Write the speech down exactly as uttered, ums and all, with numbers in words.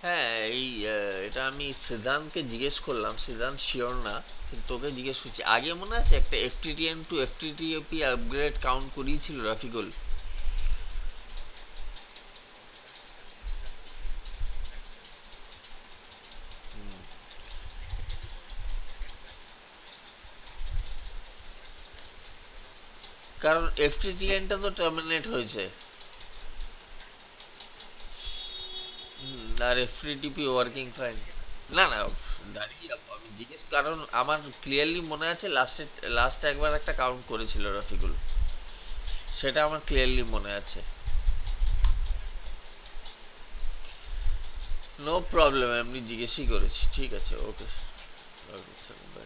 হ্যাঁ, এই আহ, এটা আমি সিদ্ধান্তকে জিজ্ঞেস করলাম, সিদ্ধান্ত শিওর না, কিন্তু তোকে জিজ্ঞেস করছি। আগে মনে আছে একটা FTTM to FTTAP upgrade count করিয়েছিল রাফিকুল? কারণ এফটিটিএনটা তো টার্মিনেট হয়েছে। হুম, আর এফটিটিপি ওয়ার্কিং ফাইন। না না, দাঁড়িয়ে যাবো আমি জিজ্ঞেস, কারণ আমার ক্লিয়ারলি মনে আছে লাস্টে, লাস্ট একবার একটা কাউন্ট করেছিল রফিকুল, সেটা আমার ক্লিয়ারলি মনে আছে। নো প্রবলেম, এমনি জিজ্ঞেসই করেছি। ঠিক আছে, ওকে। ওকে,